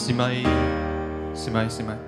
試咪，試咪，試咪。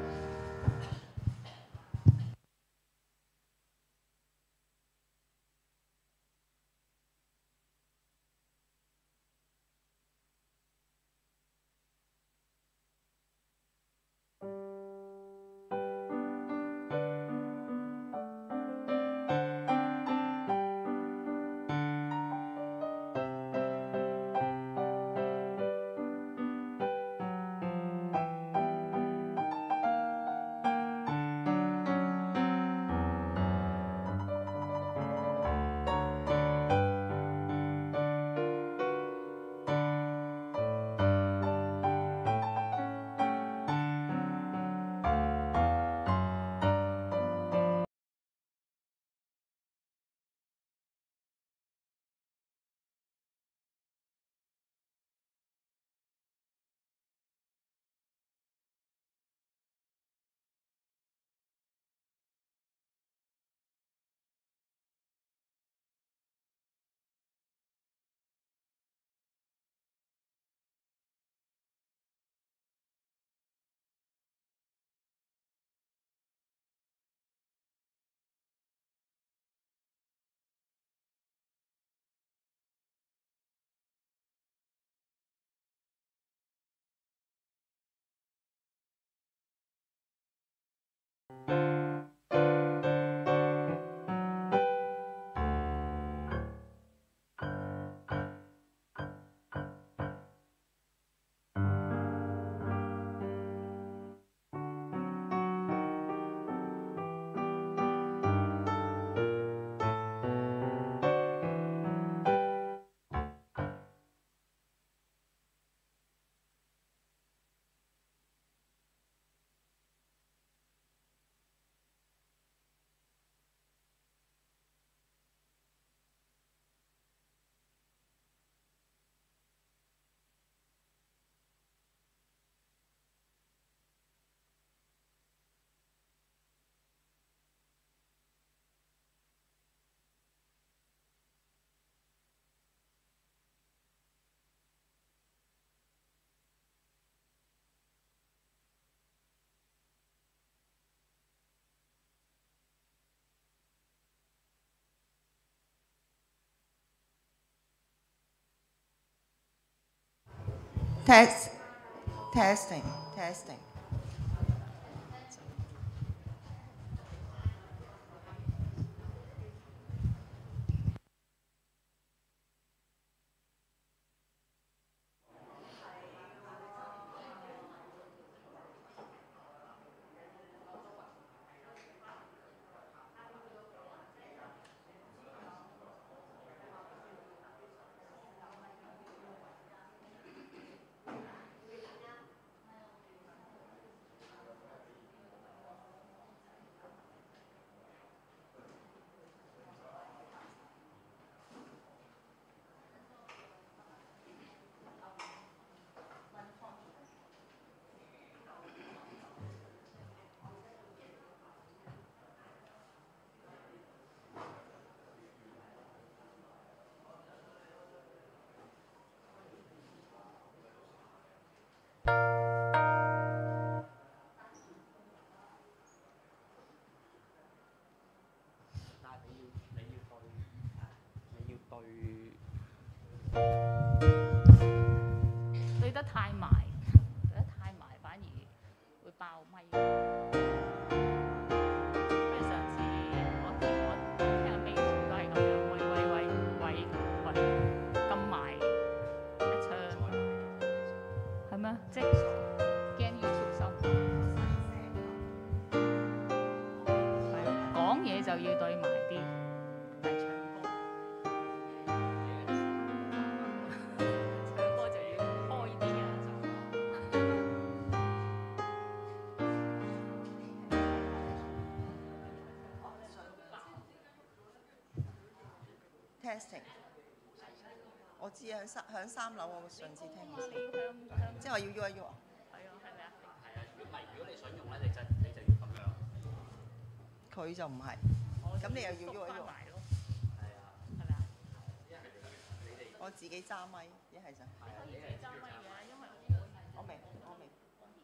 Testing。 對得太埋，對得太埋反而會爆咪。不如上次我聽阿 May 都係咁樣，喂，咁埋一唱，係咩？即係驚 YouTube 收唔到。係啊，講嘢就要對埋啲，但係唱歌。唱歌就要開啲啊！ Testing。我知啊，響3樓，我上次聽過。即係我要喐一喐啊！ 係啊，係咪啊？ 係啊，如果你想用咧，你就要咁樣。 佢就唔係，咁你又要喐一喐。 係啊， 係咪啊？ 你哋我自己揸咪，一係就。 可以自己揸咪嘅，因為我明。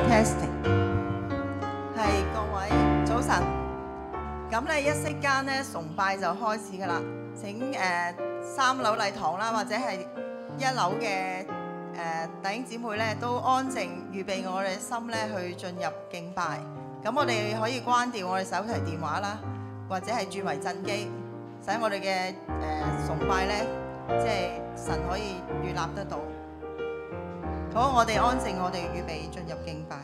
Testing， 係各位早晨。咁咧一息間咧崇拜就開始㗎啦。請3樓禮堂啦，或者係1樓嘅弟兄姊妹咧，都安靜預備我哋心咧去進入敬拜。咁我哋可以關掉我哋手提電話啦，或者係轉為震機，使我哋嘅崇拜咧，即係神可以預立得到。好，我哋安靜，我哋預備進入敬拜。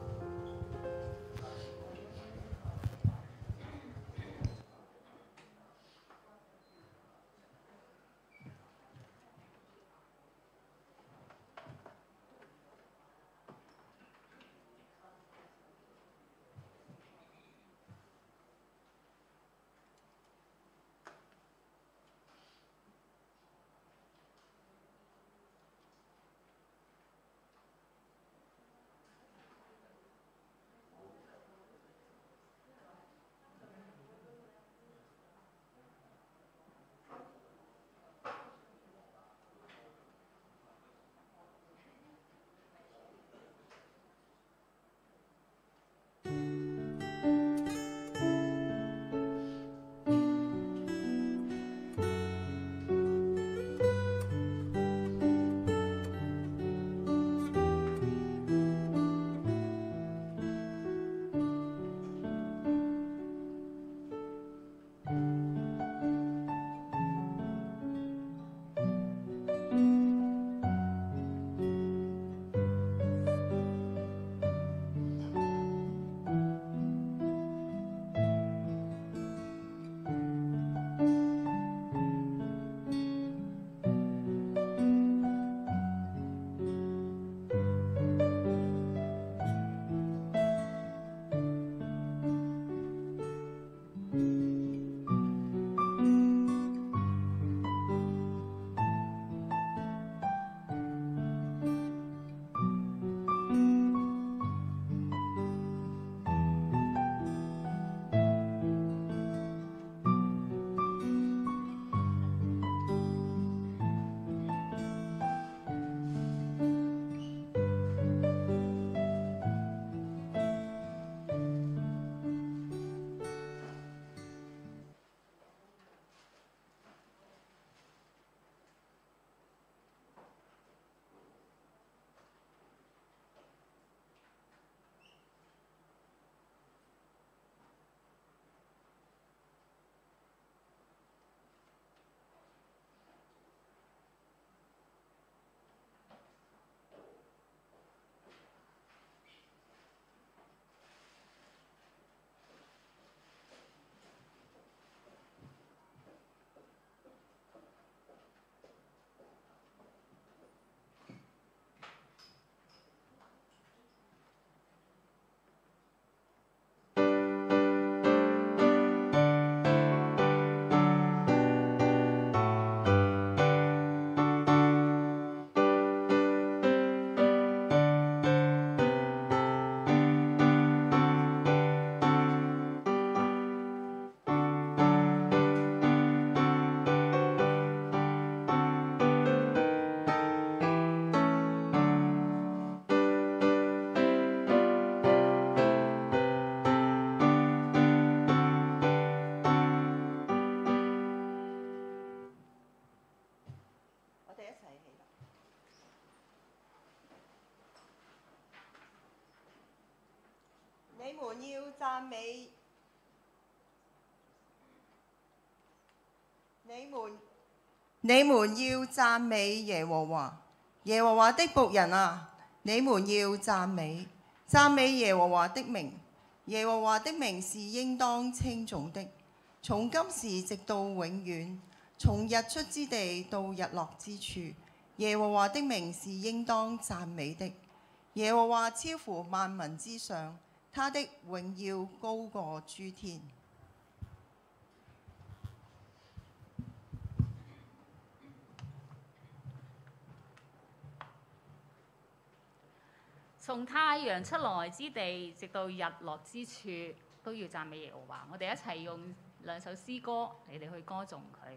你們要讚美，你們要讚美耶和華，耶和華的僕人啊，你們要讚美耶和華的名，耶和華的名是應當稱頌的，從今時直到永遠，從日出之地到日落之處，耶和華的名是應當讚美的。耶和華超乎萬民之上，他的榮耀高過諸天。 從太陽出來之地，直到日落之處，都要讚美耶和華。我哋一齊用2首詩歌嚟去歌頌佢。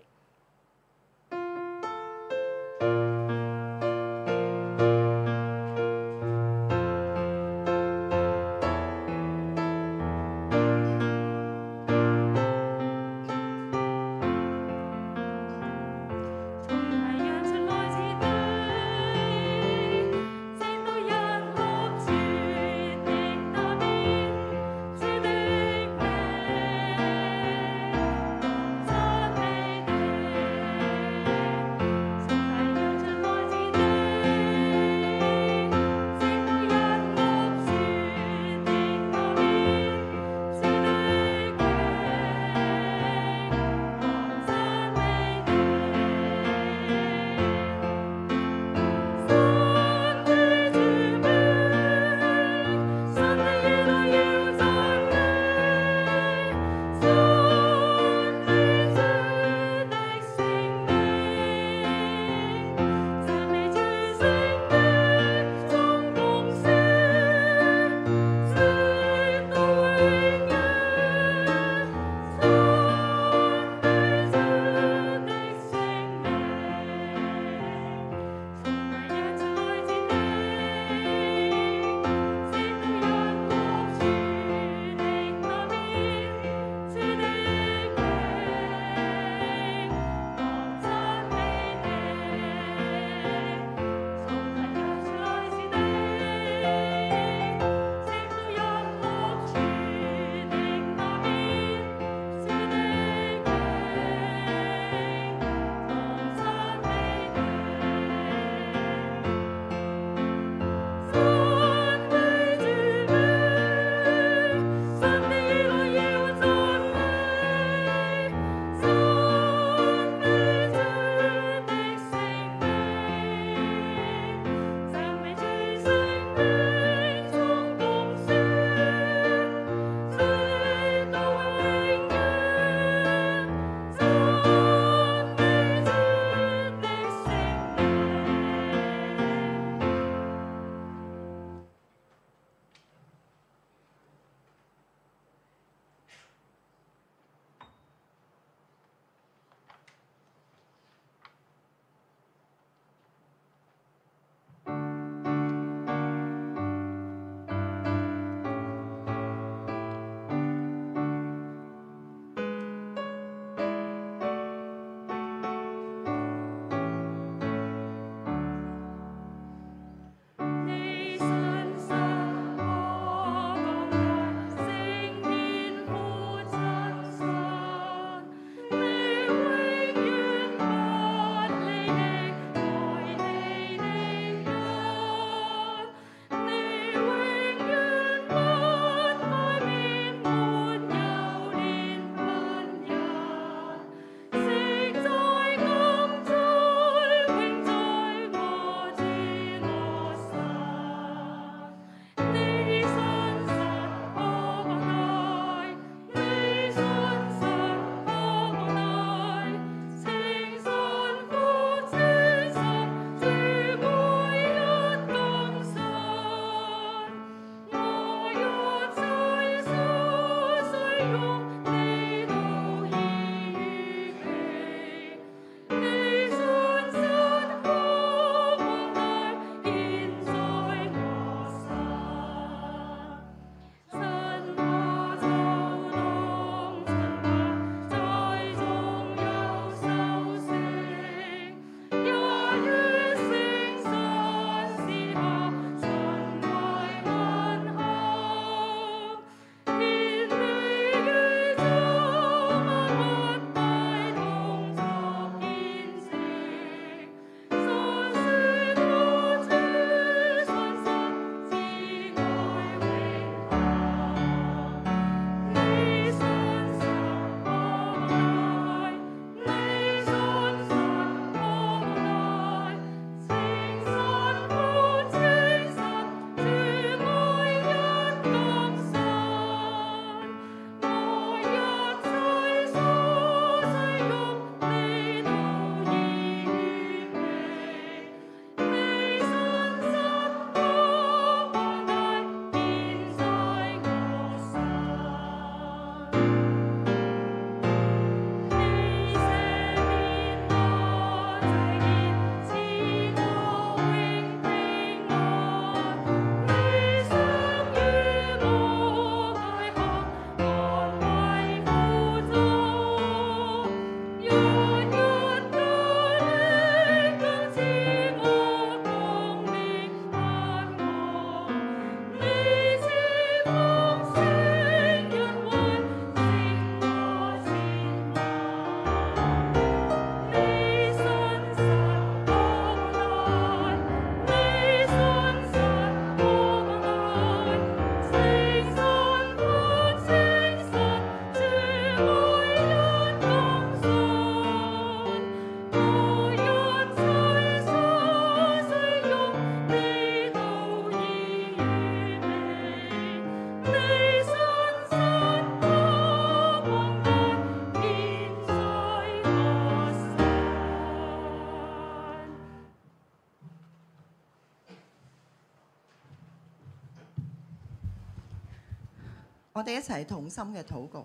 我哋一齊同心嘅禱告。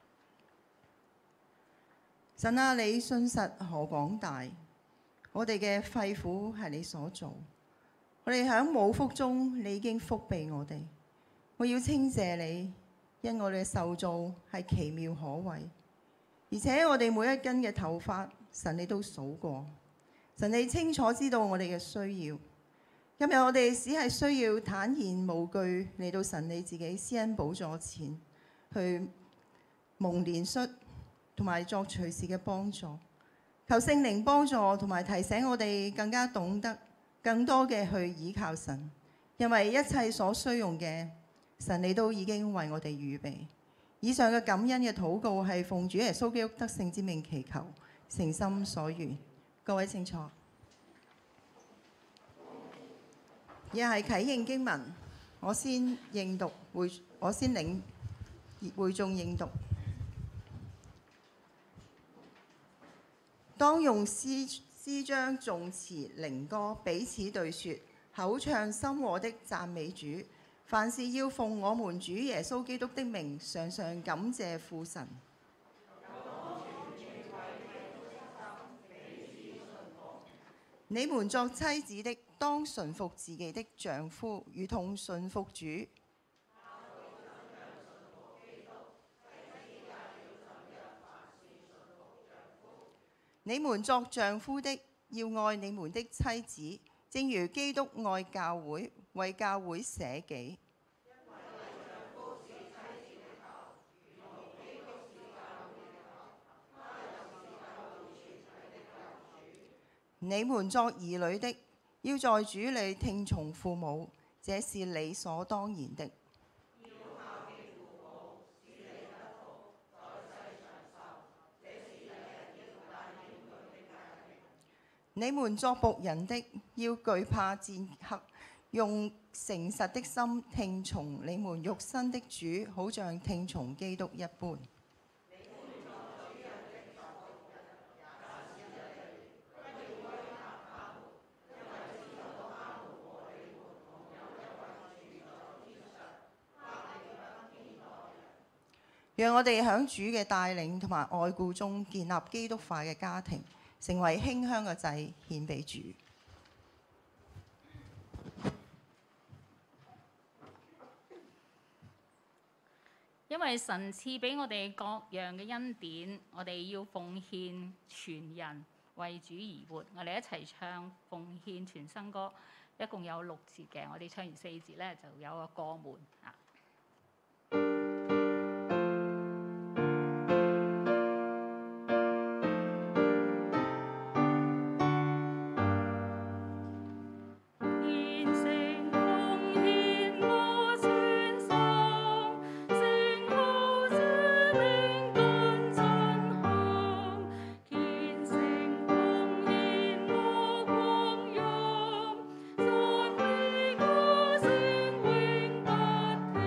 神啊，你信實何廣大，我哋嘅肺腑係你所做，我哋喺母腹中，你已經覆庇我哋。我要稱謝你，因我哋嘅受造係奇妙可畏，而且我哋每一根嘅頭髮，神你都數過。神你清楚知道我哋嘅需要。今日我哋只係需要坦然無懼嚟到神你自己施恩寶座前，去蒙憐恤同埋作隨時嘅幫助。求聖靈幫助同埋提醒我哋更加懂得更多嘅去倚靠神，因為一切所需用嘅神你都已經為我哋預備。以上嘅感恩嘅禱告係奉主耶穌基督得勝之名祈求，誠心所願。各位請坐。而係啟應經文，我先應讀我先領會眾應讀。當用詩章、頌詞、靈歌彼此對説，口唱心和的讚美主。凡事要奉我們主耶穌基督的名，常常感謝父神。你們作妻子的，當順服自己的丈夫，如同順服主。你們作丈夫的，要愛你們的妻子，正如基督愛教會，為教會捨己。你們作兒女的，要在主裏聽從父母，這是理所當然的。你們作僕人的，要懼怕戰客，用誠實的心聽從你們肉身的主，好像聽從基督一般。讓我哋喺主嘅帶領同埋愛顧中建立基督化嘅家庭，成為馨香嘅祭獻俾主。 因為神賜俾我哋各樣嘅恩典，我哋要奉獻全人為主而活。我哋一齊唱奉獻全生歌，一共有6節嘅。我哋唱完4節咧，就有個過門啊。 永不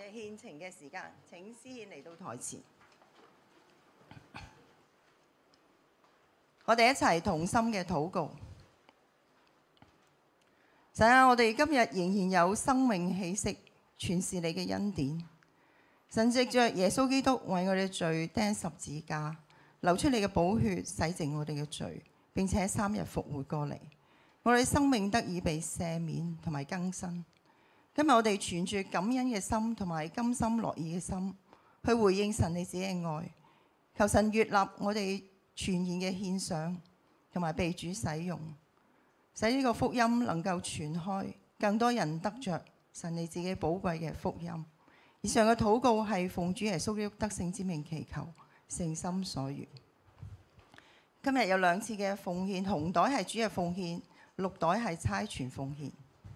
係獻情嘅時間，請司獻嚟到台前。我哋一齊同心嘅禱告。神啊，我哋今日仍然有生命氣息，全是你嘅恩典。神藉着耶穌基督為我哋罪釘十字架，流出你嘅寶血，洗淨我哋嘅罪，並且3日復活過嚟，我哋生命得以被赦免同埋更新。今日我哋存住感恩嘅心同埋甘心樂意嘅心，去回應神你自己嘅愛。求神悅納我哋全然嘅獻上，同埋被主使用，使呢個福音能夠傳開，更多人得着神你自己寶貴嘅福音。以上嘅禱告係奉主耶穌基督得勝之名祈求，誠心所願。今日有2次嘅奉獻，紅袋係主日奉獻，綠袋係差傳奉獻。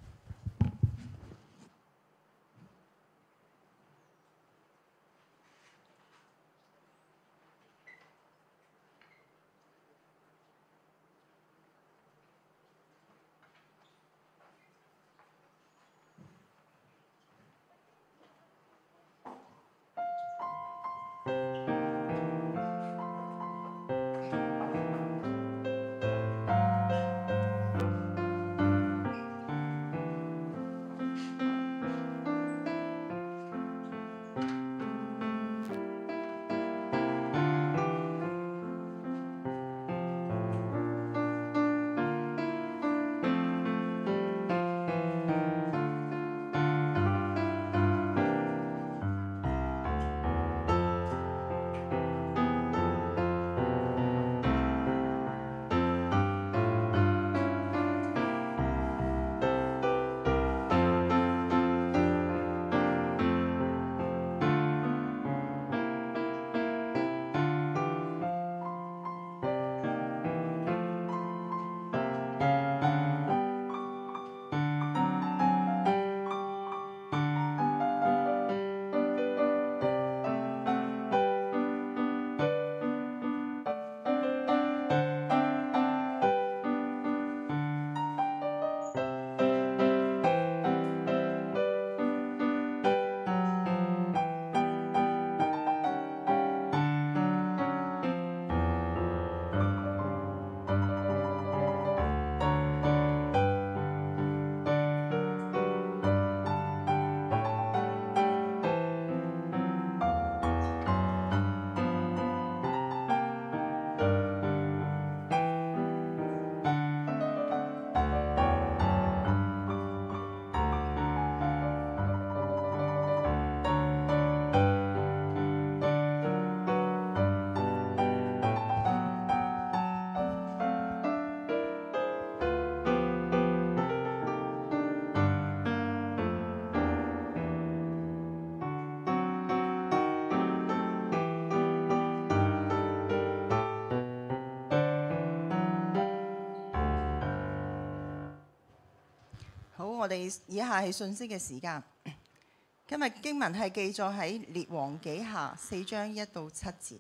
我哋以下係信息嘅時間。今日經文係記載喺列王紀下4章1到7節。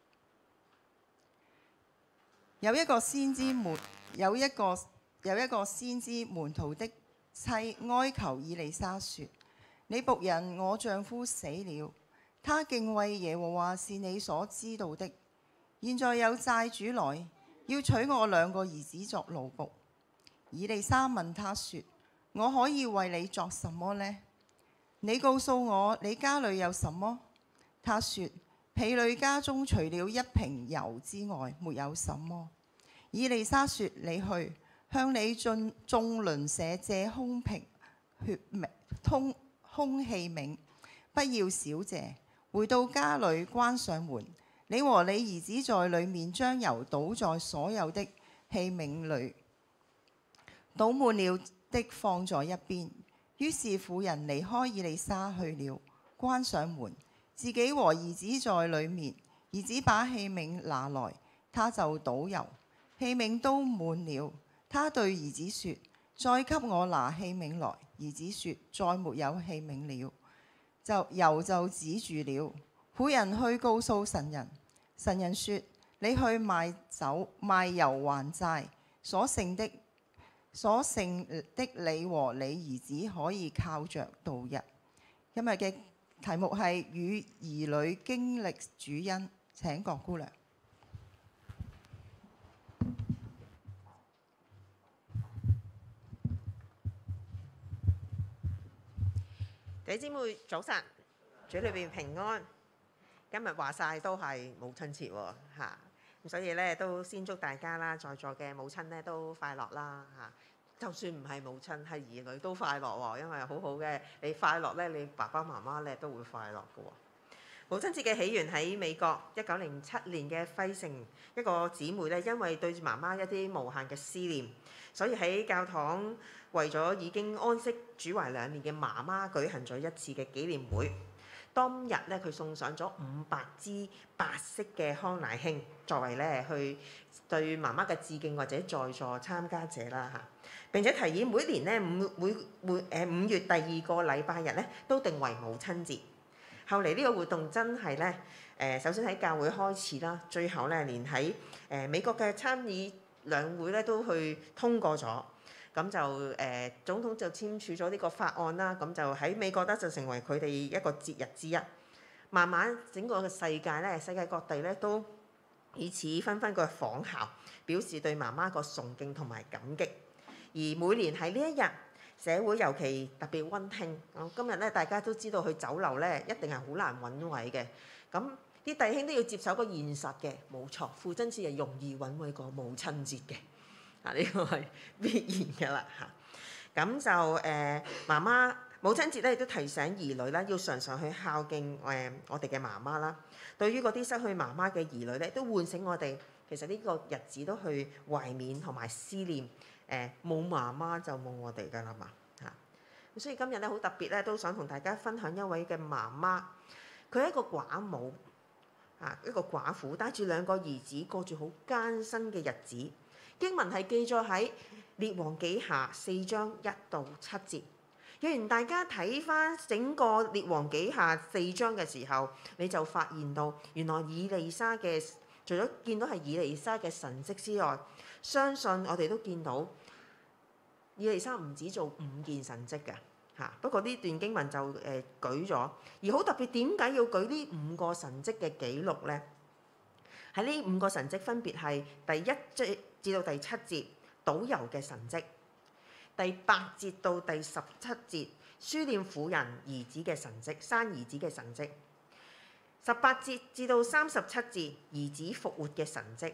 有一個先知門徒的妻哀求以利沙說：你僕人我丈夫死了，他敬畏耶和華是你所知道的。現在有債主來要娶我2個兒子作奴僕。以利沙問他說：我可以為你作什麼呢？你告訴我你家裏有什麼？他說：婢女家中除了1瓶油之外，沒有什麼。以利沙說：你去向你眾鄰舍借空器皿，不要少借。回到家裏關上門，你和你兒子在裏面將油倒在所有的器皿裏，倒滿了的放在一邊。於是婦人離開以利沙去了，關上門，自己和兒子在裏面。兒子把器皿拿來，他就倒油，器皿都滿了。他對兒子說：再給我拿器皿來。兒子說：再沒有器皿了。油就止住了。婦人去告訴神人，神人說：你去賣油還債，所剩的你和你兒子可以靠着度日。今日嘅題目係與兒女經歷主恩。請郭姑娘。 弟兄姊妹早晨，主裏邊平安。今日話晒都係母親節喎，咁所以咧都先祝大家啦，在座嘅母親咧都快樂啦嚇。就算唔係母親，係兒女都快樂喎，因為好好嘅，你快樂咧，你爸爸媽媽咧都會快樂嘅喎。母親節嘅起源喺美國1907年嘅費城，一個姊妹咧，因為對住媽媽一啲無限嘅思念，所以喺教堂為咗已經安息主懷2年嘅媽媽舉行咗一次嘅紀念會。當日咧，佢送上咗500支白色嘅康乃馨，作為咧去對媽媽嘅致敬或者在座參加者啦嚇。並且提議每年咧5月第2個禮拜日咧都定為母親節。後嚟呢個活動真係咧首先喺教會開始啦，最後咧連喺美國嘅參議兩會咧都去通過咗。咁就總統就簽署咗呢個法案啦，咁就喺美國咧就成為佢哋一個節日之一。慢慢整個嘅世界咧，世界各地咧都以此紛紛嘅仿效，表示對媽媽個崇敬同埋感激。而每年喺呢一日，社會尤其特別溫馨。今日咧大家都知道去酒樓咧一定係好難揾位嘅，咁啲弟兄都要接受個現實嘅，冇錯，父親節係容易揾位過母親節嘅。呢個係必然嘅啦嚇。咁就媽媽母親節咧，亦都提醒兒女啦，要常常去孝敬我哋嘅媽媽啦。對於嗰啲失去媽媽嘅兒女咧，都喚醒我哋，其實呢個日子都去懷緬同埋思念冇媽媽就冇我哋㗎啦嘛嚇。咁所以今日咧好特別咧，都想同大家分享一位嘅媽媽，佢係一個寡母一個寡婦，帶住2個兒子，過住好艱辛嘅日子。經文係記載喺列王紀下4章1到7節。若然大家睇翻整個列王紀下4章嘅時候，你就發現到原來以利沙嘅除咗見到係以利沙嘅神蹟之外，相信我哋都見到以利沙唔止做5件神蹟嘅嚇。不過呢段經文就舉咗，而好特別，點解要舉呢5個神蹟嘅記錄呢？喺呢5個神蹟分別係第1節至到第7節倒油嘅神蹟，第8節到第17節書念婦人兒子嘅神蹟，生兒子嘅神蹟，18節至到37節兒子復活嘅神蹟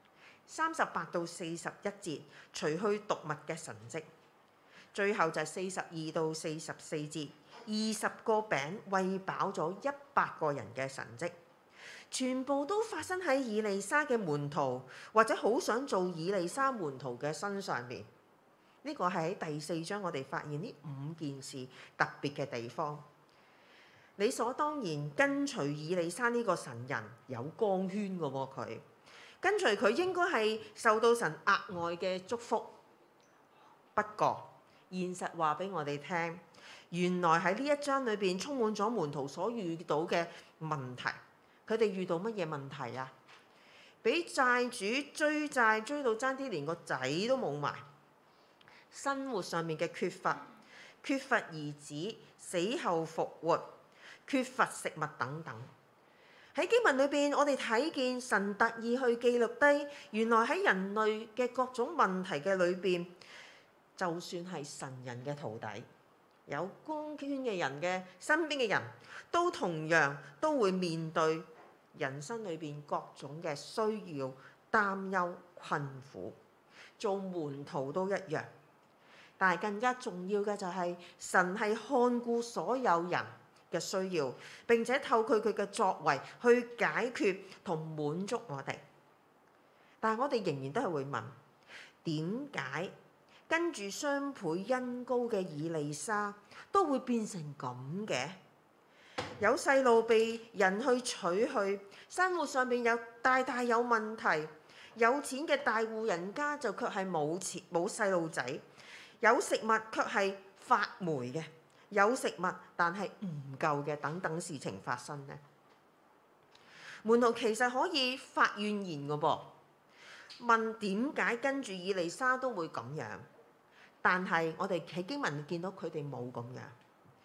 ，38到41節除去毒物嘅神蹟，最後就係42到44節20個餅餵飽咗100個人嘅神蹟。全部都發生喺以利沙嘅門徒或者好想做以利沙門徒嘅身上面。呢個係喺第4章我哋發現呢5件事特別嘅地方。理所當然跟隨以利沙呢個神人有光圈嘅喎，佢跟隨佢應該係受到神額外嘅祝福。不過現實話俾我哋聽，原來喺呢一章裏邊充滿咗門徒所遇到嘅問題。佢哋遇到乜嘢問題啊？俾債主追債追到爭啲連個仔都冇埋，生活上面嘅缺乏兒子死後復活，缺乏食物等等。喺經文裏邊，我哋睇見神特意去記錄低，原來喺人類嘅各種問題嘅裏邊，就算係神人嘅徒弟，有光圈嘅人嘅身邊嘅人都同樣都會面對人生裏邊各種嘅需要、擔憂、困苦，做門徒都一樣。但係更加重要嘅就係神係看顧所有人嘅需要，並且透過佢嘅作為去解決同滿足我哋。但係我哋仍然都係會問，點解跟住雙倍恩膏嘅以利沙都會變成咁嘅？有細路被人去取去，生活上面有大有問題，有錢嘅大戶人家就卻係冇細路仔，有食物卻係發霉嘅，有食物但係唔夠嘅，等等事情發生呢。門徒其實可以發怨言嘅噃，問點解跟住以利沙都會咁樣，但係我哋喺經文見到佢哋冇咁樣。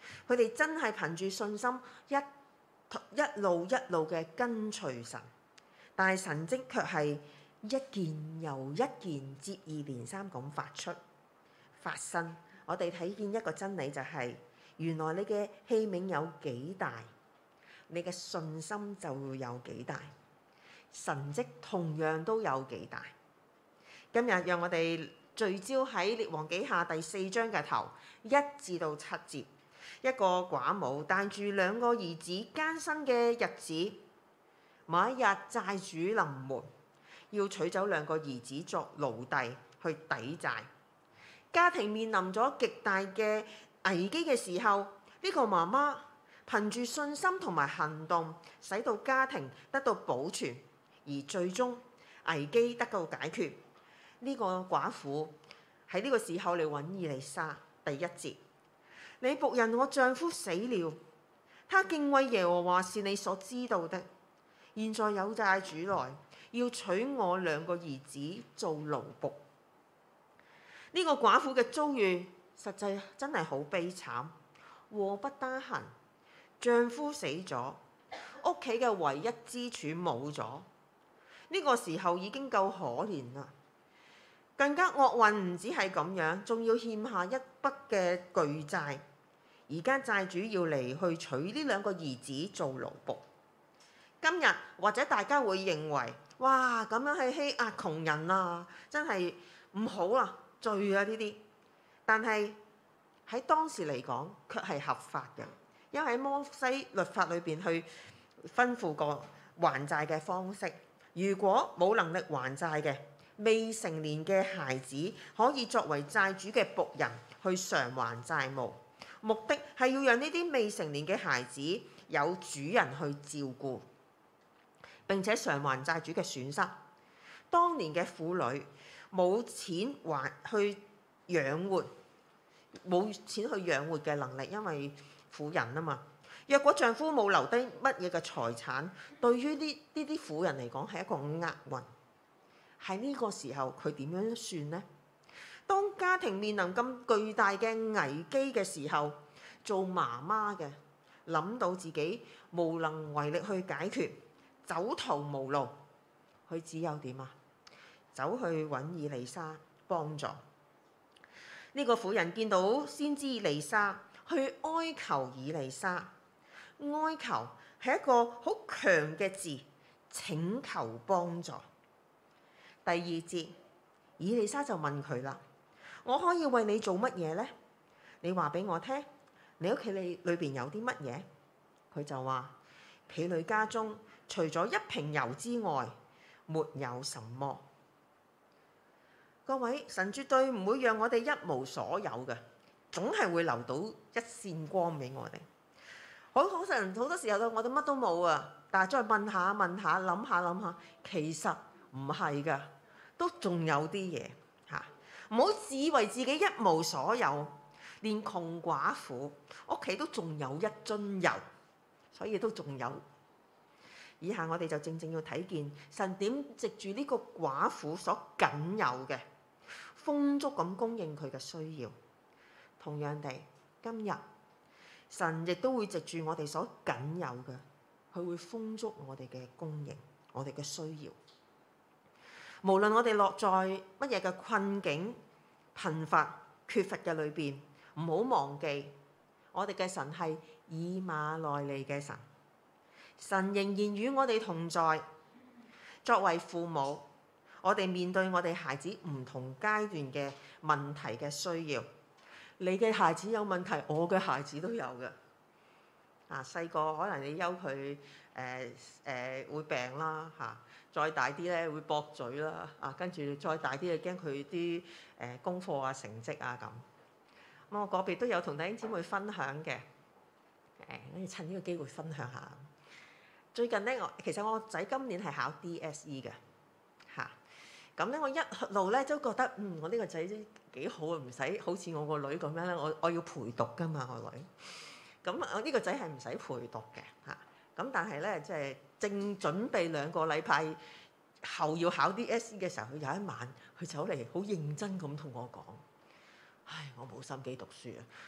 佢哋真係憑住信心一路嘅跟隨神，但係神蹟卻係一件又一件接二連三咁發生。我哋睇見一個真理就係，原來你嘅器皿有幾大，你嘅信心就會有幾大，神蹟同樣都有幾大。今日讓我哋聚焦喺列王紀下第4章嘅頭1至7節。一個寡母帶住2個兒子艱辛嘅日子，某一日債主臨門，要取走2個兒子作奴隸去抵債。家庭面臨咗極大嘅危機嘅時候，呢個媽媽憑住信心同埋行動，使到家庭得到保存，而最終危機得到解決。呢個寡婦喺呢個時候嚟揾以利沙。第1節，你僕人我丈夫死了，他敬畏耶和華是你所知道的。現在有債主來，要取我2個兒子做奴僕。呢個寡婦嘅遭遇實際真係好悲慘，禍不單行，丈夫死咗，屋企嘅唯一支柱冇咗。呢個時候已經夠可憐啦，更加厄運唔止係咁樣，仲要欠下一筆嘅巨債。而家債主要嚟去取呢2個兒子做奴僕。今日或者大家會認為，哇，咁樣係欺壓窮人啊，真係唔好啊，罪啊呢啲。但係喺當時嚟講，卻係合法嘅，因為喺摩西律法裏邊去吩咐過還債嘅方式。如果冇能力還債嘅未成年嘅孩子，可以作為債主嘅僕人去償還債務。目的係要讓呢啲未成年嘅孩子有主人去照顧，並且償還債主嘅損失。當年嘅婦女冇錢去養活，冇錢去養活嘅能力，因為婦人啊嘛。若果丈夫冇留低乜嘢嘅財產，對於呢啲婦人嚟講係一個厄運。喺呢個時候，佢點樣算呢？當家庭面臨咁巨大嘅危機嘅時候，做媽媽嘅諗到自己無能為力去解決，走投無路，佢只有點啊？走去揾以利沙幫助。呢個婦人見到先知以利沙，去哀求以利沙。哀求係一個好強嘅字，請求幫助。第2節，以利沙就問佢啦：我可以為你做乜嘢呢？你話俾我聽，你屋企裏邊有啲乜嘢？佢就話：婢女家中除咗1瓶油之外，沒有什麼。各位，神絕對唔會讓我哋一無所有嘅，總係會留到一線光俾我哋。好多時候我哋乜都冇啊，但係再問下、諗下，其實唔係㗎，都仲有啲嘢嚇。唔好自以為自己一無所有，連窮寡婦屋企都仲有1樽油，所以都仲有。以下我哋就正正要睇見神點藉住呢個寡婦所僅有嘅豐足咁供應佢嘅需要。同樣地，今日神亦都會藉住我哋所僅有嘅，佢會豐足我哋嘅供應，我哋嘅需要。無論我哋落在乜嘢嘅困境、貧乏、缺乏嘅裏邊，唔好忘記我哋嘅神係以馬內利嘅神。神仍然與我哋同在。作為父母，我哋面對我哋孩子唔同階段嘅問題嘅需要。你嘅孩子有問題，我嘅孩子都有嘅。細個可能你憂佢會病啦嚇，再大啲咧會駁嘴啦跟住再大啲就驚佢啲功課啊、成績啊咁。我個別都有同弟兄姊妹分享嘅，趁呢個機會分享下。最近咧，其實我個仔今年係考 DSE 嘅嚇。咁咧，我一路咧都覺得我呢個仔都幾好啊，唔使好似我個女咁樣咧，我要陪讀噶嘛，我女。咁我呢個仔係唔使陪讀嘅嚇。咁但係咧，即係正準備2個禮拜後要考 DSE 嘅時候，佢有一晚佢走嚟好認真咁同我講：唉，我冇心機讀書啊！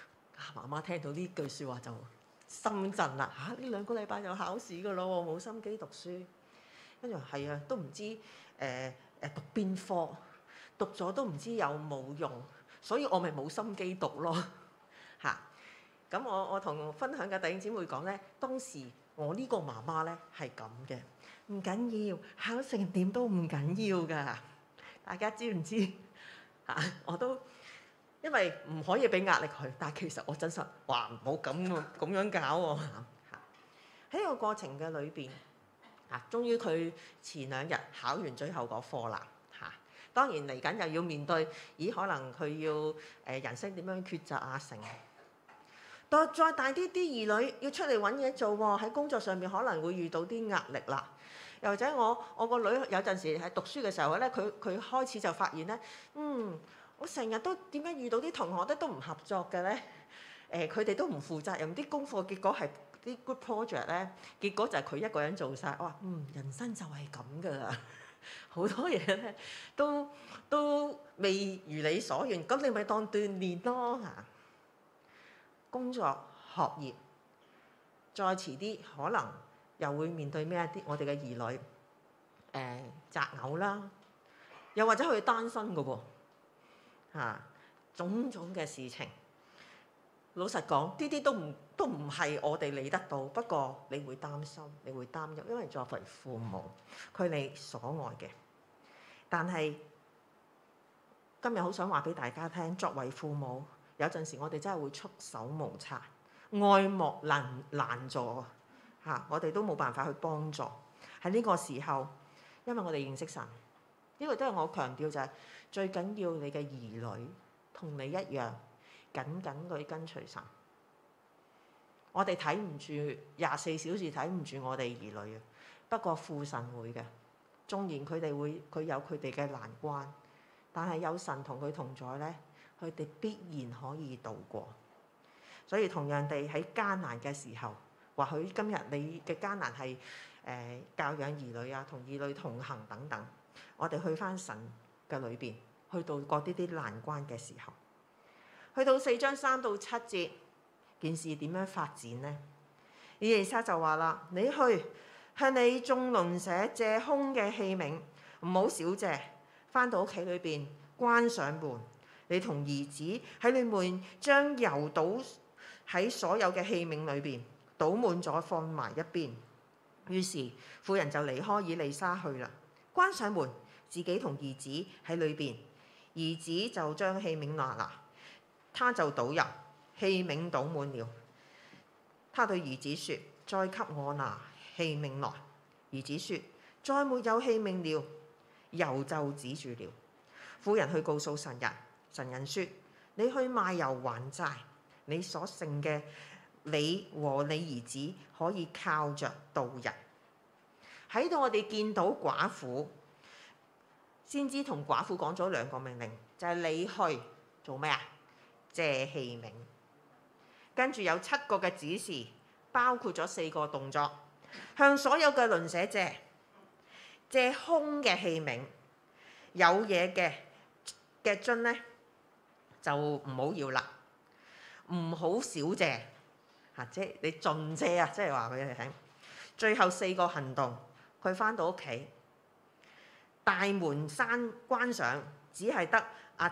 媽媽聽到呢句説話就心震啦嚇！呢2個禮拜就考試噶咯，冇心機讀書。跟住係啊，都唔知讀邊科，讀咗都唔知有冇用，所以我咪冇心機讀咯嚇。咁我同分享嘅弟兄姊妹講咧，當時我呢個媽媽咧係咁嘅，唔緊要，考成點都唔緊要噶。大家知唔知嚇？我都因為唔可以俾壓力佢，但係其實我真實話唔好咁樣搞喎嚇。喺個過程嘅裏邊嚇，終於佢前2日考完最後嗰科啦嚇。當然嚟緊又要面對，可能佢要人生點樣抉擇啊成。再大啲兒女要出嚟揾嘢做喎，喺工作上面可能會遇到啲壓力啦。又或者我個女有陣時喺讀書嘅時候咧，佢開始就發現咧，我成日都點解遇到啲同學都唔合作嘅咧？佢哋都唔負責任，啲功課結果係啲 good project 咧，結果就係佢一個人做晒。我話人生就係咁噶啦，好多嘢咧都未如你所願，咁你咪當鍛鍊咯嚇。工作學業，再遲啲可能又會面對咩啲我哋嘅兒女擇偶啦，又或者佢單身嘅喎嚇，種種嘅事情。老實講，啲都唔係我哋理得到，不過你會擔心，你會擔憂，因為作為父母，佢你所愛嘅。但係今日好想話俾大家聽，作為父母，有陣時我哋真係會束手無策，愛莫難助嚇，我哋都冇辦法去幫助。喺呢個時候，因為我哋認識神，呢個都係我強調就係最緊要你嘅兒女同你一樣緊去跟隨神。我哋睇唔住24小時睇唔住我哋兒女啊，不過父神會嘅，縱然佢有佢哋嘅難關，但係有神同佢同在咧，佢哋必然可以渡過。所以同樣地喺艱難嘅時候，或許今日你嘅艱難係教養兒女啊，同兒女同行等等，我哋去返神嘅裏邊，去渡過呢啲難關嘅時候，去到4章3到7節，件事點樣發展呢？以利沙就話啦：你去向你眾鄰舍借空嘅器皿，唔好少借，返到屋企裏邊關上門。你同兒子喺裏面將油倒喺所有嘅器皿裏邊，倒滿咗放埋一邊。於是婦人就離開以利沙去啦，關上門，自己同兒子喺裏邊。兒子就將器皿拿，他就倒入，器皿倒滿了。他對兒子説：再給我拿器皿來。兒子説：再沒有器皿了，油就止住了。婦人去告訴神人，神人説：你去賣油還債，你所剩嘅，你和你兒子可以靠着度日。喺度我哋見到寡婦，先知同寡婦講咗2個命令，就係你去做咩啊？借器皿。跟住有7個嘅指示，包括咗4個動作，向所有嘅鄰舍借空嘅器皿，有嘢嘅樽咧就唔好要啦，唔好少借嚇，即係你盡借啊！即係話俾你聽。最後4個行動，佢返到屋企，大門關上，只係得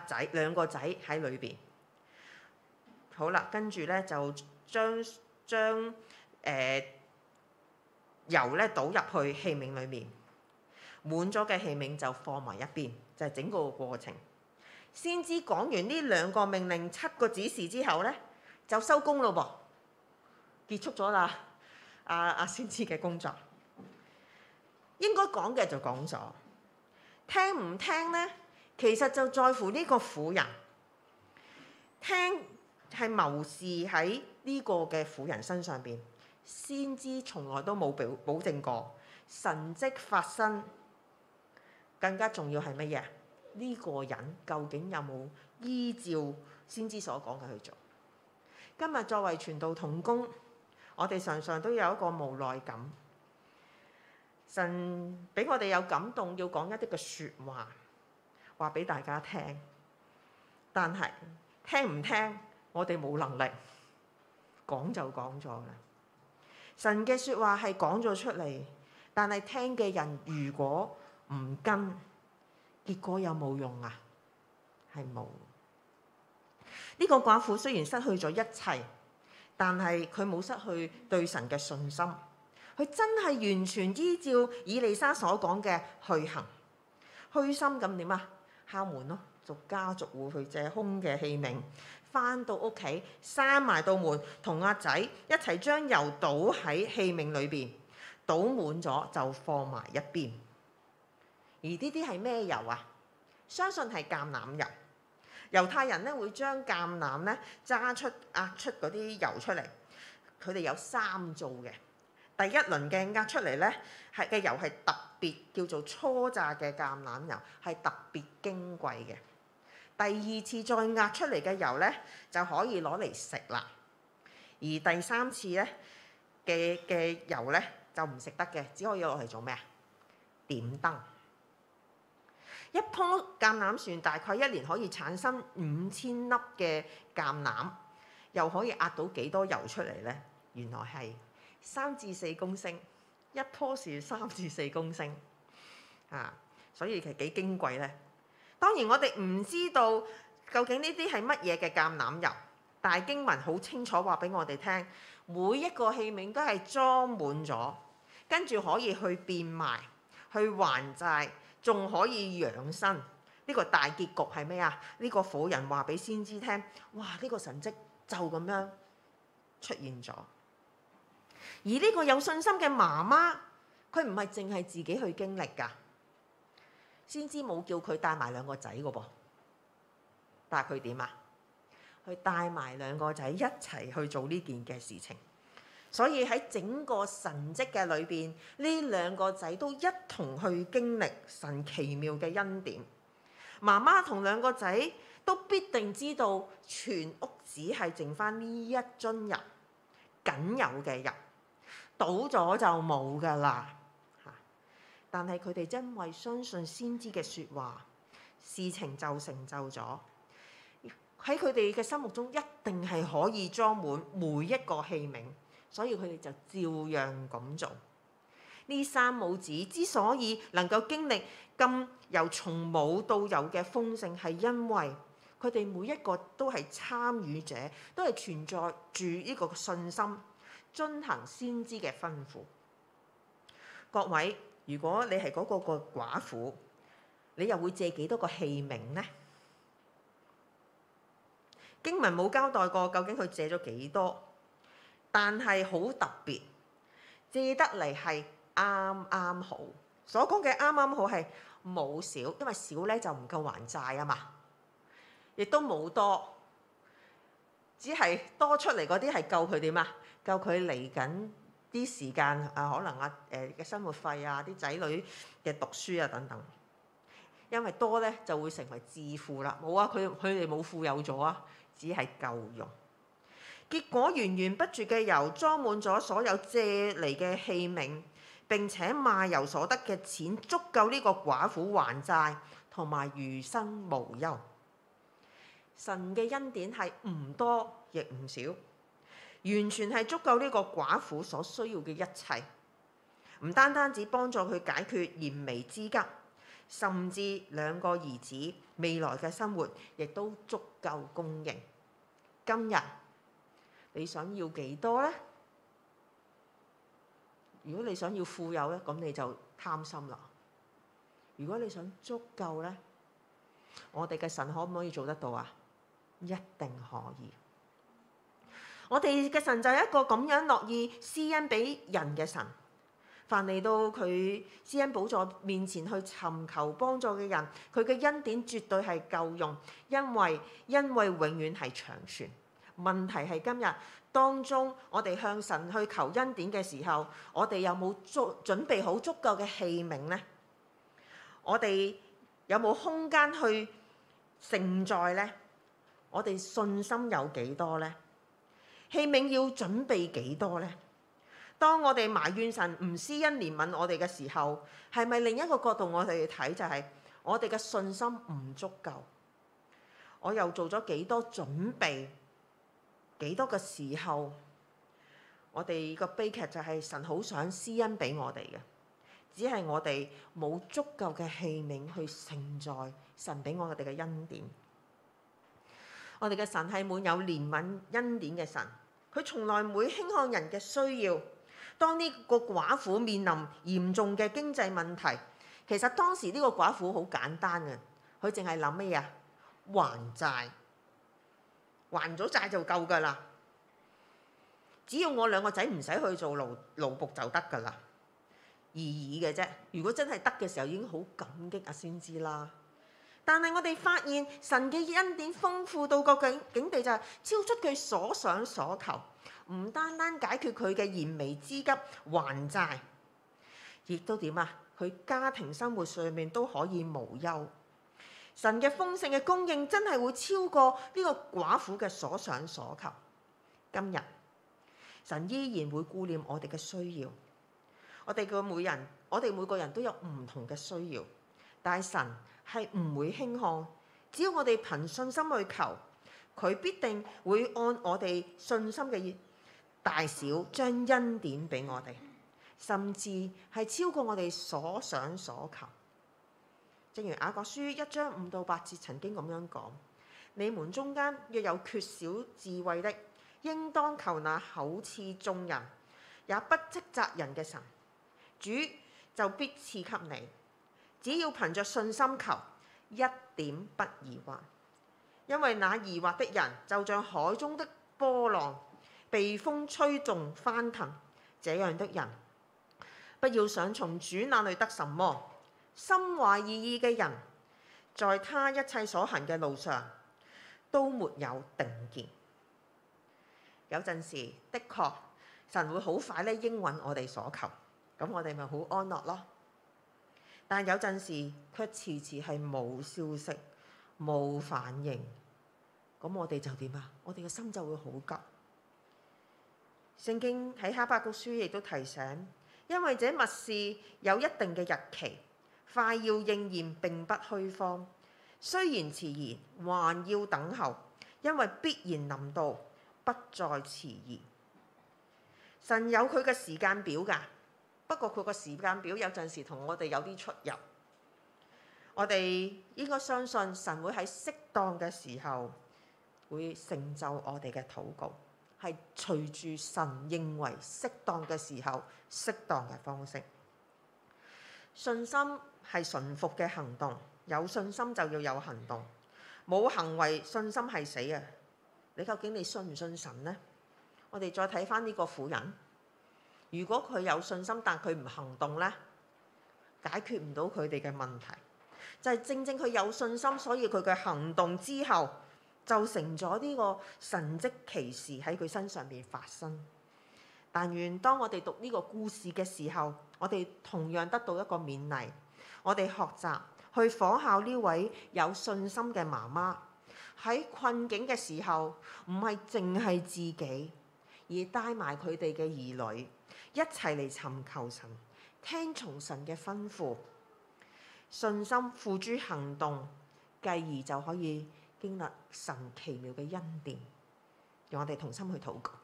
2個仔喺裏邊。好啦，跟住咧就將油咧倒入去器皿裏面，滿咗嘅器皿就放埋一邊，就係整個過程。先知講完呢2個命令、7個指示之後咧，就收工咯噃，結束咗啦。先知嘅工作應該講嘅就講咗，聽唔聽咧？其實就在乎呢個婦人聽。係謀事喺呢個嘅婦人身上邊，先知從來都冇保證過神蹟發生。更加重要係乜嘢？呢個人究竟有冇依照先知所講嘅去做？今日作為傳道同工，我哋常常都有一個無奈感。神俾我哋有感動，要講一啲嘅説話，話俾大家聽。但係聽唔聽？我哋冇能力， 講就講咗啦。神嘅説話係講咗出嚟，但係聽嘅人如果唔跟，結果有冇用啊？係冇。呢個寡婦雖然失去咗一切，但係佢冇失去對神嘅信心。佢真係完全依照以利沙所講嘅去行，虛心咁點啊？敲門咯，逐家逐戶去借空嘅器皿，返到屋企閂埋道門，同阿仔一齊將油倒喺器皿裏邊，倒滿咗就放埋一邊。而呢啲係咩油啊？相信係橄欖油。猶太人咧會將橄欖咧壓出嗰啲油出嚟，佢哋有3造嘅。第一輪嘅壓出嚟咧嘅油係特別叫做初榨嘅橄欖油，係特別矜貴嘅。第二次再壓出嚟嘅油咧就可以攞嚟食啦，而第3次咧嘅油咧就唔食得嘅，只可以攞嚟做咩啊？點燈。一棵橄欖樹大概一年可以產生5000粒嘅橄欖，又可以壓到幾多油出嚟呢？原來係3至4公升，一棵樹3至4公升啊！所以其實幾矜貴呢。當然我哋唔知道究竟呢啲係乜嘢嘅橄欖油，但係經文好清楚話俾我哋聽，每一個器皿都係裝滿咗，跟住可以去變賣、去還債。仲可以養生，呢個大結局係咩啊？呢個婦人話俾先知聽，哇！呢個神蹟就咁樣出現咗。而呢個有信心嘅媽媽，佢唔係淨係自己去經歷㗎，先知冇叫佢帶埋2個仔㗎噃，但係佢點啊？佢帶埋2個仔一齊去做呢件嘅事情。所以喺整個神蹟嘅裏邊，呢2個仔都一同去經歷神奇妙嘅恩典。媽媽同2個仔都必定知道全屋只係剩翻呢一樽油，僅有嘅油，倒咗就冇㗎啦。但係佢哋因為相信先知嘅説話，事情就成就咗。喺佢哋嘅心目中，一定係可以裝滿每一個器皿。所以佢哋就照樣咁做。呢3母子之所以能夠經歷咁由從冇到有嘅豐盛，係因為佢哋每一個都係參與者，都係存在住呢個信心，遵行先知嘅吩咐。各位，如果你係嗰個寡婦，你又會借幾多個器皿呢？經文冇交代過究竟佢借咗幾多。但係好特別，借得嚟係啱啱好。所講嘅啱啱好係冇少，因為少咧就唔夠還債啊嘛。亦都冇多，只係多出嚟嗰啲係夠佢點啊？夠佢嚟緊啲時間啊，可能嘅生活費啊，啲仔女嘅讀書啊等等。因為多咧就會成為致富啦。冇啊，佢哋冇富有咗啊，只係夠用。結果源源不絕嘅油裝滿咗所有借嚟嘅器皿，並且賣油所得嘅錢足夠呢個寡婦還債同埋餘生無憂。神嘅恩典係唔多亦唔少，完全係足夠呢個寡婦所需要嘅一切。唔單單只幫助佢解決燃眉之急，甚至2個兒子未來嘅生活亦都足夠供應。今日你想要幾多呢？如果你想要富有呢，咁你就貪心啦。如果你想足夠呢，我哋嘅神可唔可以做得到啊？一定可以。我哋嘅神就係一個咁樣樂意施恩俾人嘅神。凡嚟到佢施恩寶座面前去尋求幫助嘅人，佢嘅恩典絕對係夠用，因為永遠係長存。問題係今日當中，我哋向神去求恩典嘅時候，我哋有冇準備好足夠嘅器皿呢？我哋有冇空間去承載呢？我哋信心有幾多呢？器皿要準備幾多呢？當我哋埋怨神唔施恩憐憫我哋嘅時候，係咪另一個角度我哋去睇就係我哋嘅信心唔足夠？我又做咗幾多準備？幾多個時候我哋個悲劇就係神好想施恩俾我哋嘅，只係我哋冇足夠嘅器皿去承載神俾我哋嘅恩典。我哋嘅神係滿有憐憫恩典嘅神，佢從來唔會輕看人嘅需要。當呢個寡婦面臨嚴重嘅經濟問題，其實當時呢個寡婦好簡單嘅，佢淨係諗咩啊？還債，還咗債就夠㗎啦。只要我兩個仔唔使去做奴僕就得㗎啦，易嘅啫。如果真係得嘅時候，已經好感激啊先知啦。但係我哋發現神嘅恩典豐富到個境地，就係超出佢所想所求，唔單單解決佢嘅燃眉之急還債，亦都點啊？佢家庭生活上面都可以無憂。神嘅豐盛嘅供應真係會超過呢個寡婦嘅所想所求。今日神依然會顧念我哋嘅需要，我哋每個人都有唔同嘅需要，但係神係唔會輕看，只要我哋憑信心去求，佢必定會按我哋信心嘅大小將恩典俾我哋，甚至係超過我哋所想所求。正如雅各書1章5到8節曾經咁樣講：你們中間若有缺少智慧的，應當求那厚賜眾人，也不斥責人嘅神，主就必賜給你。只要憑着信心求，一點不疑惑，因為那疑惑的人就像海中的波浪，被風吹動翻騰。這樣的人，不要想從主那裏得什麼。心懷二意嘅人，在他一切所行嘅路上都沒有定見。有陣時的確，神會好快咧應允我哋所求，咁我哋咪好安樂咯。但有陣時卻遲遲係冇消息、冇反應，咁我哋就點啊？我哋嘅心就會好急。聖經喺哈巴谷書亦都提醒，因為這默示有一定嘅日期，快要應驗並不虛謊。雖然遲延，還要等候，因為必然臨到，不再遲疑。神有佢嘅時間表㗎。不過佢個時間表有陣時同我哋有啲出入，我哋應該相信神會喺適當嘅時候會成就我哋嘅禱告，係隨住神認為適當嘅時候、適當嘅方式。信心係順服嘅行動，有信心就要有行動，冇行為信心係死嘅。你究竟你信唔信神呢？我哋再睇返呢個婦人。如果佢有信心，但佢唔行動呢，解決唔到佢哋嘅問題。就係正正佢有信心，所以佢嘅行動之後，就成咗呢個神蹟奇事喺佢身上邊發生。但願當我哋讀呢個故事嘅時候，我哋同樣得到一個勉勵。我哋學習去仿效呢位有信心嘅媽媽，喺困境嘅時候，唔係淨係自己，而帶埋佢哋嘅兒女。一齊嚟尋求神，聽從神嘅吩咐，信心付諸行動，繼而就可以經歷神奇妙嘅恩典。讓我哋同心去禱告。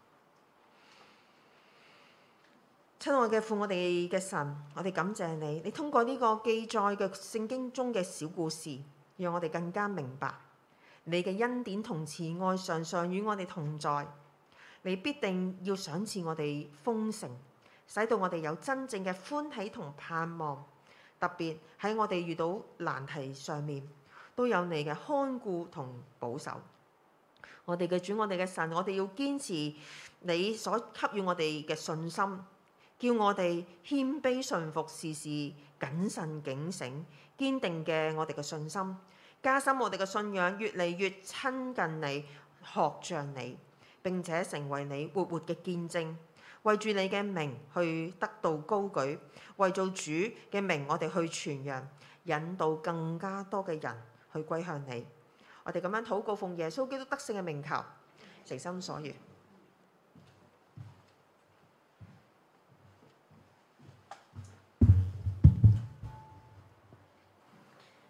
親愛嘅父，我哋嘅神，我哋感謝你，你通過呢個記載嘅聖經中嘅小故事，讓我哋更加明白你嘅恩典同慈愛常常與我哋同在。你必定要賞賜我哋豐盛，使到我哋有真正嘅歡喜同盼望。特別喺我哋遇到難題上面，都有你嘅看顧同保守。我哋嘅主，我哋嘅神，我哋要堅持你所給予我哋嘅信心，叫我哋謙卑順服，時時謹慎警醒，堅定嘅我哋嘅信心，加深我哋嘅信仰，越嚟越親近你，學像你，並且成為你活活嘅見證，為住你嘅名去得到高舉，為做主嘅名我哋去傳揚，引導更加多嘅人去歸向你。我哋咁樣禱告，奉耶穌基督得勝嘅名求，誠心所願。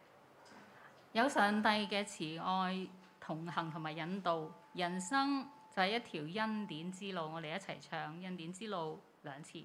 有上帝嘅慈愛同行同埋引導，人生就係一條恩典之路。我哋一齊唱恩典之路2次。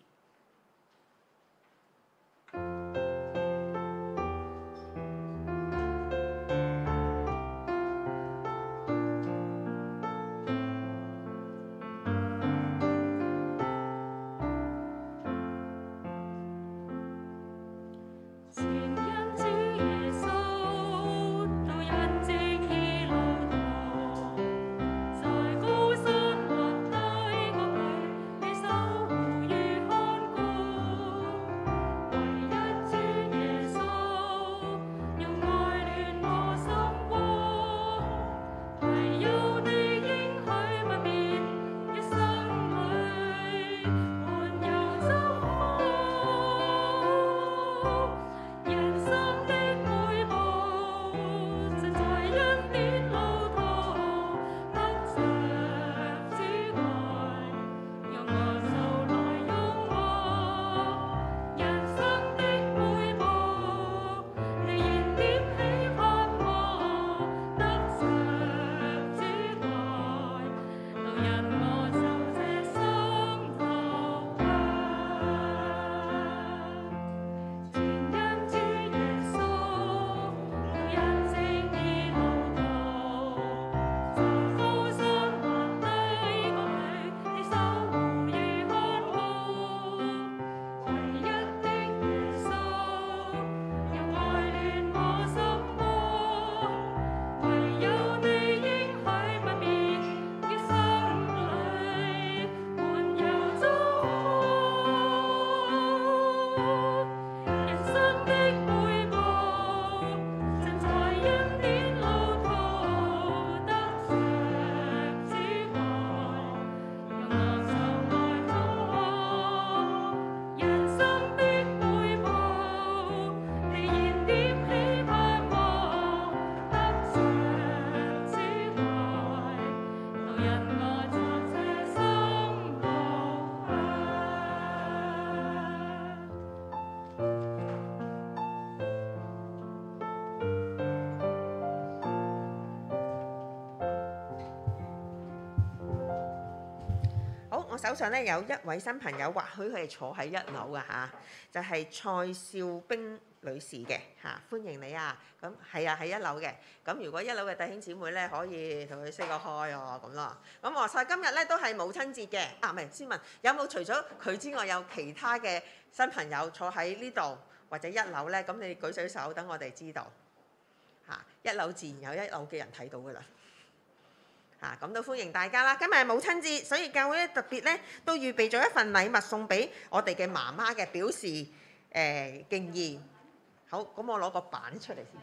我手上咧有一位新朋友，或許佢係坐喺1樓㗎嚇，就係蔡少冰女士嘅嚇，歡迎你啊！咁係啊，喺1樓嘅。咁如果1樓嘅弟兄姊妹咧，可以同佢 say 個 hi 啊咁啦。咁話晒今日咧都係母親節嘅啊，唔係先問有冇除咗佢之外，有其他嘅新朋友坐喺呢度或者1樓咧？咁你舉舉手，等我哋知道嚇。1樓自然有1樓嘅人睇到㗎啦。咁都歡迎大家啦！今日係母親節，所以教會咧特別咧都預備咗一份禮物送俾我哋嘅媽媽嘅，表示敬意。好，咁我攞個板出嚟先。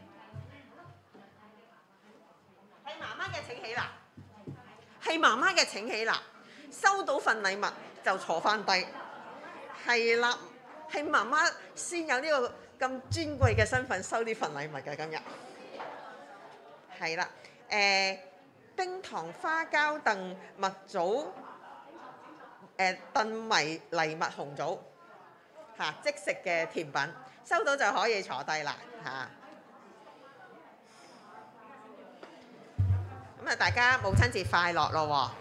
係媽媽嘅請起立，係媽媽嘅請起立。收到份禮物就坐翻低。係啦，係媽媽先有呢個咁尊貴嘅身份收呢份禮物嘅今日。係啦，冰糖花膠燉蜜棗，燉迷藜麥紅棗嚇，即食嘅甜品，收到就可以坐低啦嚇。咁啊，大家母親節快樂咯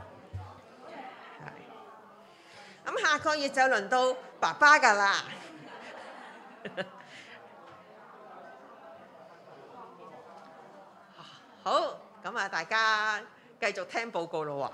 喎！咁下個月就輪到爸爸㗎啦。好。咁啊，大家繼續聽報告咯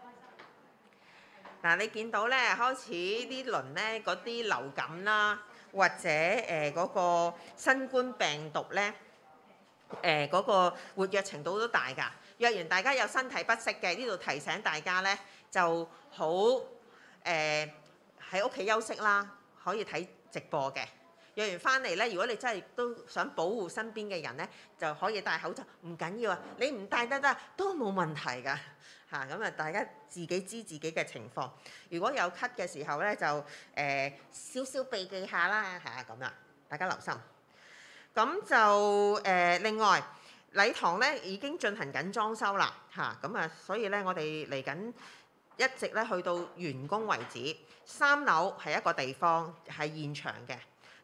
喎。嗱，你見到咧，開始呢輪咧嗰啲流感啦，或者嗰個新冠病毒咧，嗰個活躍程度都大㗎。若然大家有身體不適嘅，呢度提醒大家咧，就好喺屋企休息啦，可以睇直播嘅。若然翻嚟咧，如果你真係都想保護身邊嘅人咧，就可以戴口罩，唔緊要啊！你唔戴得都冇問題㗎嚇。咁啊，大家自己知自己嘅情況。如果有咳嘅時候咧，就少少避忌下啦嚇咁啊，大家留心。咁就另外禮堂咧已經進行緊裝修啦嚇，咁啊，所以咧我哋嚟緊一直咧去到完工為止。3樓係一個地方係現場嘅。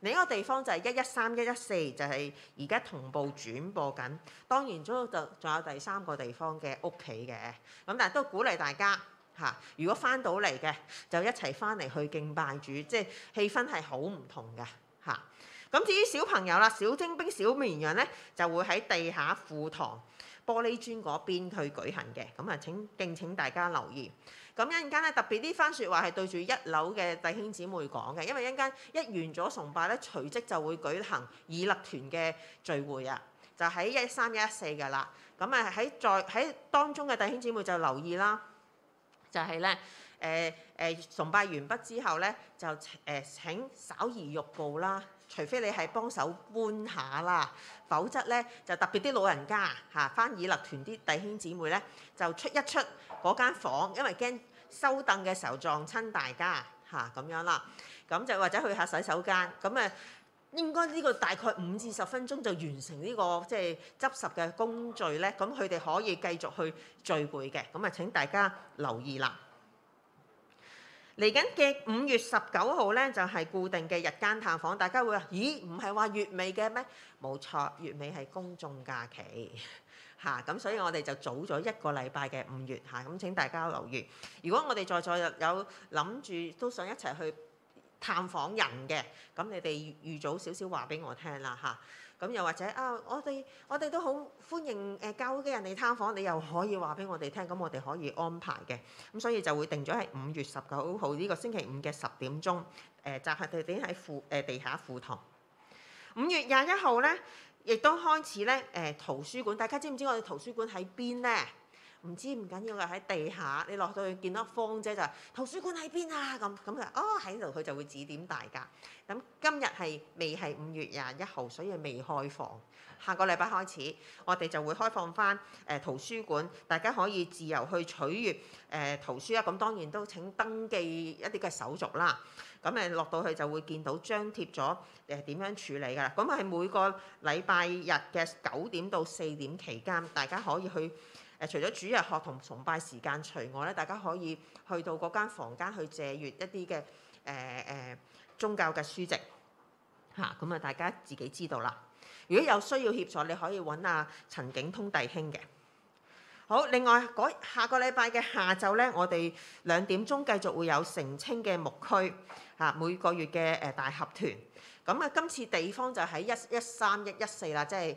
另一個地方就係113、114，就係而家同步轉播緊。當然仲有第3個地方嘅屋企嘅，咁但係都鼓勵大家嚇，如果翻到嚟嘅就一齊翻嚟去敬拜主，即係氣氛係好唔同嘅嚇。咁至於小朋友啦，小精兵、小綿羊咧就會喺地下庫堂玻璃磚嗰邊去舉行嘅，咁啊敬請大家留意。咁一陣間咧特別呢番説話係對住1樓嘅弟兄姊妹講嘅，因為一陣間一完咗崇拜咧，隨即就會舉行以勒團嘅聚會啊，就喺113、114㗎啦。咁啊喺當中嘅弟兄姊妹就留意啦，就係咧崇拜完畢之後咧就請稍移玉步啦。除非你係幫手搬下啦，否則咧就特別啲老人家嚇，翻以勒團啲弟兄姊妹咧就出嗰間房，因為驚收凳嘅時候撞親大家嚇咁樣啦。咁就或者去下洗手間，咁應該呢個大概5至10分鐘就完成呢個即係執拾嘅工序咧。咁佢哋可以繼續去聚會嘅，咁請大家留意啦。嚟緊嘅5月19號咧，就係固定嘅日間探訪。大家會話：咦，唔係話月尾嘅咩？冇錯，月尾係公眾假期嚇，咁所以我哋就早咗1個禮拜嘅5月嚇，咁請大家留意。如果我哋在座有諗住都想一齊去探訪人嘅，咁你哋預早少少話俾我聽啦嚇。咁又或者我哋都好歡迎教會嘅人嚟探訪，你又可以話俾我哋聽，咁我哋可以安排嘅。咁所以就會定咗喺5月19號呢個星期五嘅10點鐘，集合地點喺地下庫堂。5月21號咧，亦都開始咧圖書館。大家知唔知我哋圖書館喺邊咧？唔知唔緊要嘅，喺地下，你落到去見到芳姐就係圖書館喺邊啊？咁就喺度，佢就會指點大家。咁今日未係5月21號，所以未開放。下個禮拜開始，我哋就會開放翻圖書館，大家可以自由去取閱圖書啊。咁當然都請登記一啲嘅手續啦。咁落到去就會見到張貼咗點樣處理㗎啦。咁係每個禮拜日嘅9點到4點期間，大家可以去。除咗主日學同崇拜時間除外咧，大家可以去到嗰間房間去借閲一啲嘅宗教嘅書籍嚇，咁大家自己知道啦。如果有需要協助，你可以揾陳景通弟兄嘅。好，另外下個禮拜嘅下晝咧，我哋2點鐘繼續會有澄清嘅牧區嚇，每個月嘅大合團。咁今次地方就喺113、114啦，即係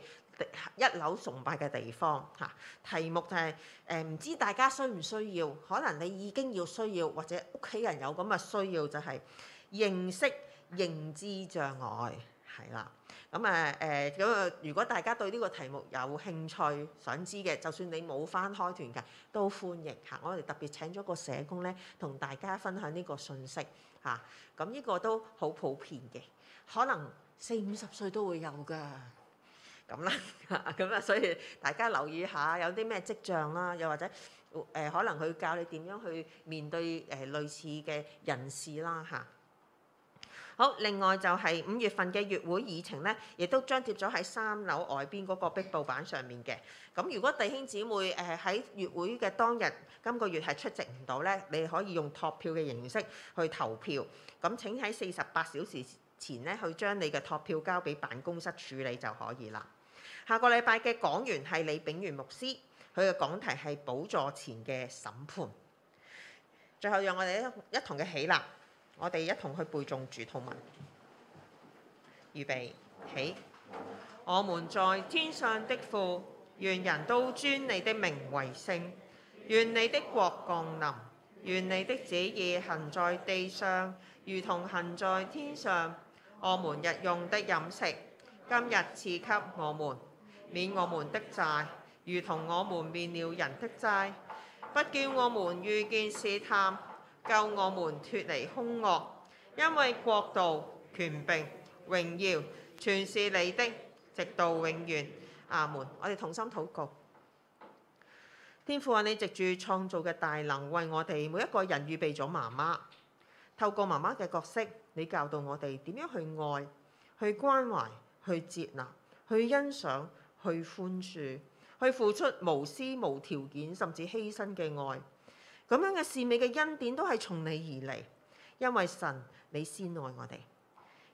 1樓崇拜嘅地方嚇。題目就係唔知大家需唔需要？可能你已經要需要，或者屋企人有咁嘅需要，就係認識認知障礙係啦。咁如果大家對呢個題目有興趣想知嘅，就算你冇返開團嘅，都歡迎嚇。我哋特別請咗個社工咧，同大家分享呢個信息嚇。咁呢個都好普遍嘅，可能40、50歲都會有㗎。咁啦，所以大家留意下有啲咩跡象啦，又或者可能佢教你點樣去面對類似嘅人士啦嚇。好，另外就係5月份嘅月會議程咧，亦都張貼咗喺3樓外邊嗰個壁報板上面嘅。咁如果弟兄姊妹喺月會嘅當日，今個月係出席唔到咧，你可以用託票嘅形式去投票。咁請喺48小時前咧去將你嘅託票交俾辦公室處理就可以啦。下個禮拜嘅講員係李炳元牧師，佢嘅講題係寶座前嘅審判。最後讓我哋一同嘅起立，我哋一同去背誦主禱文。預備起，我們在天上的父，願人都尊你的名為聖，願你的國降臨，願你的旨意行在地上，如同行在天上。我們日用的飲食，今日賜給我們，免我們的債，如同我們免了人的債，不叫我們遇見試探，救我們脫離兇惡。因為國度、權柄、榮耀，全是你的，直到永遠。阿門。我哋同心禱告。天父啊，你藉住創造嘅大能，為我哋每一個人預備咗媽媽。透過媽媽嘅角色，你教導我哋點樣去愛、去關懷、去接納、去欣賞、去寬恕、去付出無私無條件甚至犧牲嘅愛。咁樣嘅善美嘅恩典都係從你而嚟，因為神你先愛我哋。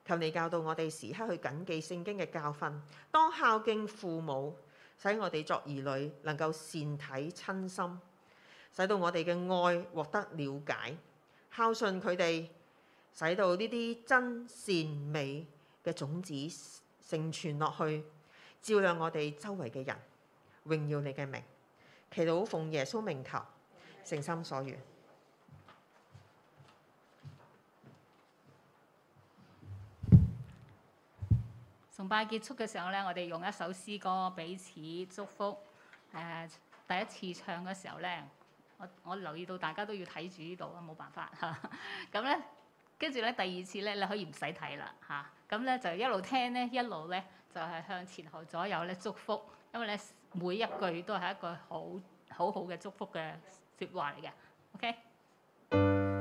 求你教導我哋時刻去謹記聖經嘅教訓，當孝敬父母，使我哋作兒女能夠善體親心，使到我哋嘅愛獲得了解，孝順佢哋，使到呢啲真善美嘅種子承傳落去，照亮我哋周圍嘅人，榮耀你嘅名。祈禱奉耶穌名求，誠心所願。 崇拜結束嘅時候咧，我哋用一首詩歌彼此祝福。第一次唱嘅時候咧，我留意到大家都要睇住呢度啊，冇辦法嚇。咁咧，跟住咧第二次咧，你可以唔使睇啦嚇。咁咧就一路聽咧，一路咧就係向前後左右咧祝福，因為咧每一句都係一個好好嘅祝福嘅説話嚟嘅。OK。